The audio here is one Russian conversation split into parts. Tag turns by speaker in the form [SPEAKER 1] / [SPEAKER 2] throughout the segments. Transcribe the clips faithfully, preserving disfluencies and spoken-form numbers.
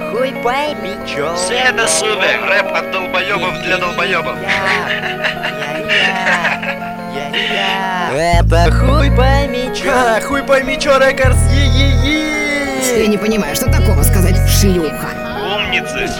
[SPEAKER 1] Хуй пойми чё.
[SPEAKER 2] Все это супер, рэп от долбоёбов для долбоёбов.
[SPEAKER 1] Это хуй пойми чё.
[SPEAKER 3] А, хуй пойми чё, рекордс, е-е-е.
[SPEAKER 4] Я не понимаю, что такого сказать шлюха.
[SPEAKER 2] Умницы.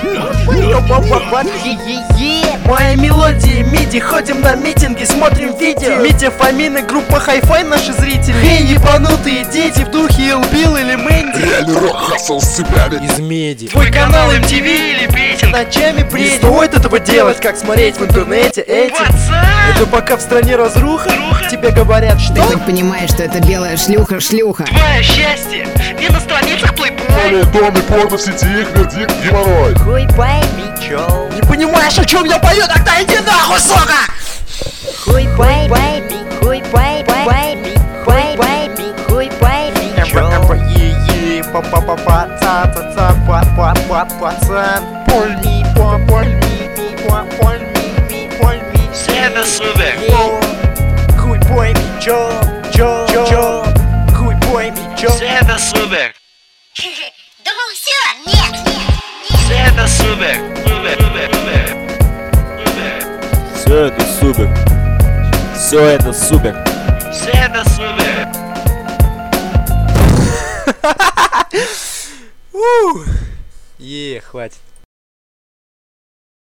[SPEAKER 3] Моя мелодия миди, ходим на митинги, смотрим видео. Митя, Фомины, группа Хай-Фай, наши зрители. Эй, ебанутые дети, в духе Илбил или Мэнди.
[SPEAKER 5] Реальный рок-хасл с цепями
[SPEAKER 3] Из меди.
[SPEAKER 2] Твой канал эм ти ви или песен.
[SPEAKER 3] Ночами бредит. Не стоит этого делать, как смотреть в интернете эти.
[SPEAKER 2] Пацан!
[SPEAKER 3] Это пока в стране разруха, тебе говорят, что?
[SPEAKER 4] Ты хоть понимаешь, что это белая шлюха-шлюха?
[SPEAKER 2] Твое счастье не на страницах Playboy.
[SPEAKER 5] в доме, порно в сети, их вердикт геморрой.
[SPEAKER 1] Хуй пойми чё.
[SPEAKER 3] Не понимаешь, о чем я пою, тогда иди нахуй, сука!
[SPEAKER 1] Хуй пойми, хуй пойми, хуй пойми, хуй пойми чё.
[SPEAKER 3] Е-е, па-па-па-па-ца-ца-ца, па-па-па-пацан. Пойми, па-пойми, па-пойми, пойми.
[SPEAKER 2] Все это супер.
[SPEAKER 3] Хуй пойми чё, чё, чё. Хуй пойми чё.
[SPEAKER 2] Все это супер.
[SPEAKER 6] Думал, все? Нет, нет, нет.
[SPEAKER 2] Все это супер. Супер, супер, супер.
[SPEAKER 7] Все это супер. Все это супер.
[SPEAKER 2] Все это супер.
[SPEAKER 3] Е, хватит.